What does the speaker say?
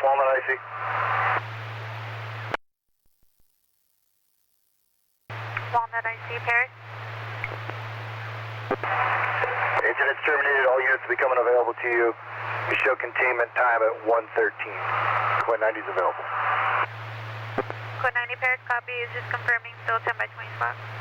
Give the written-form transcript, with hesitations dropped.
Walnut IC. Walnut IC, Paris. Incident's terminated. All units will be coming available to you. You show containment time at 1:13. Quinn 90 is available. Code 90 Paris, copy. Is just confirming still 10 by 20 spot.